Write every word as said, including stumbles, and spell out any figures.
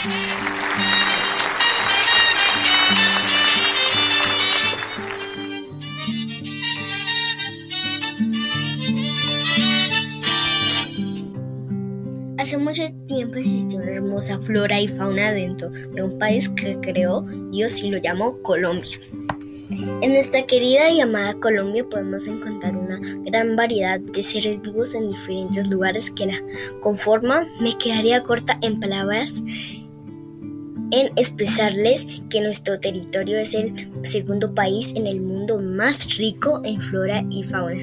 Hace mucho tiempo existía una hermosa flora y fauna dentro de un país que creó Dios y lo llamó Colombia. En nuestra querida y amada Colombia podemos encontrar una gran variedad de seres vivos en diferentes lugares que la conforman. Me quedaría corta en palabras en expresarles que nuestro territorio es el segundo país en el mundo más rico en flora y fauna.